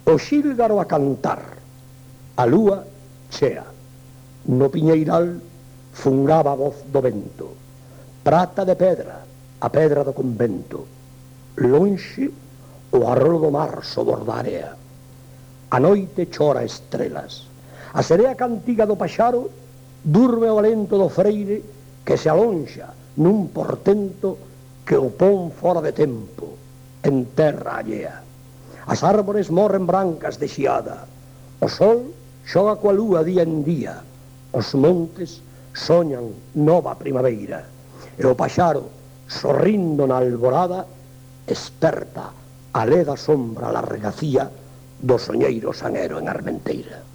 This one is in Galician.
O xílgaro a cantar, a lúa chea. No piñeiral fungaba a voz do vento. Prata de pedra, a pedra do convento. Lonxe, o arrolo do mar sobor da area. A noite chora estrelas. A serea cantiga do paxaro durme o alento do freire que se alonxa nun portento que o pon fora de tempo, en terra allea. As árbores morren brancas de xiada. O sol xoga coa lúa día en día. Os montes soñan nova primavera. E o paxaro, sorrindo na alborada, esperta a leda sombra largacía do soñeiro sanero en Armenteira.